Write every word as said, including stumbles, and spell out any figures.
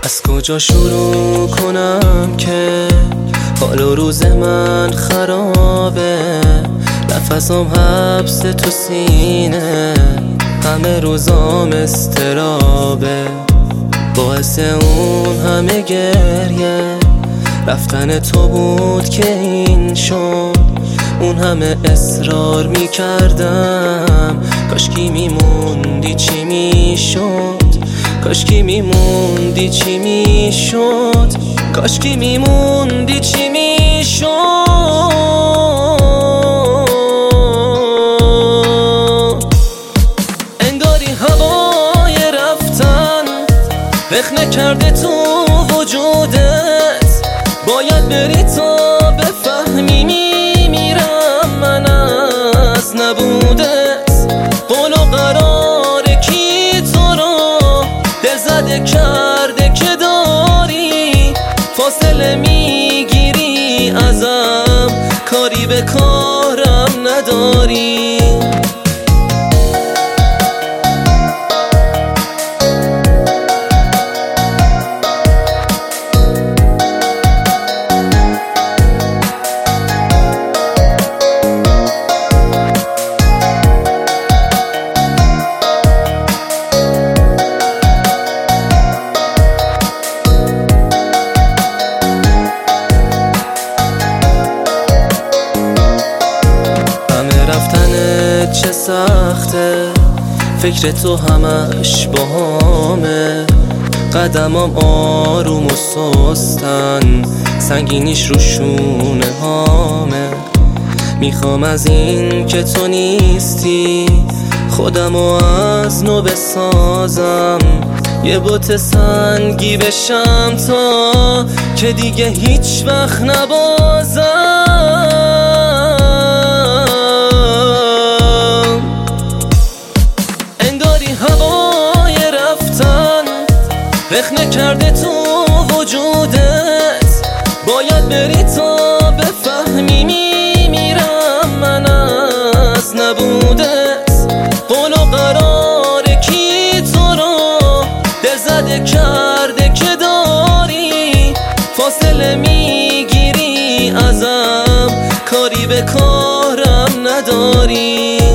از کجا شروع کنم که حال و روز من خرابه، نفسم حبس تو سینه، همه روزام استرابه، باعث اون همه گریه رفتن تو بود که این شد. اون همه اصرار می کردم، کاشکی میموندی چی میشد، کاشکی میموندی چی میشد، کاشکی میموندی چی میشد. انگاری هوای رفتن رخ نکرده تو وجودت، باید بری تا بفهمی میمیرم من از نبودت. قول و قرار کی تو رو دل زده کرده که داری، فاصله میگیری ازم، کاری به کارم نداری. چه سخته فکر تو همش باهامه، قدمام آروم و سستن، سنگینیش رو شونه هامه. میخوام از این که تو نیستی خودمو از نو بسازم، یه بت سنگی بشم تا که دیگه هیچ وقت نبازم. هوای رفتن رخ نکرده تو وجودت، باید بری تا بفهمی میمیرم من از نبودت. قول و قرار کی تو رو دل زده کرده که داری، فاصله میگیری ازم، کاری به کارم نداری.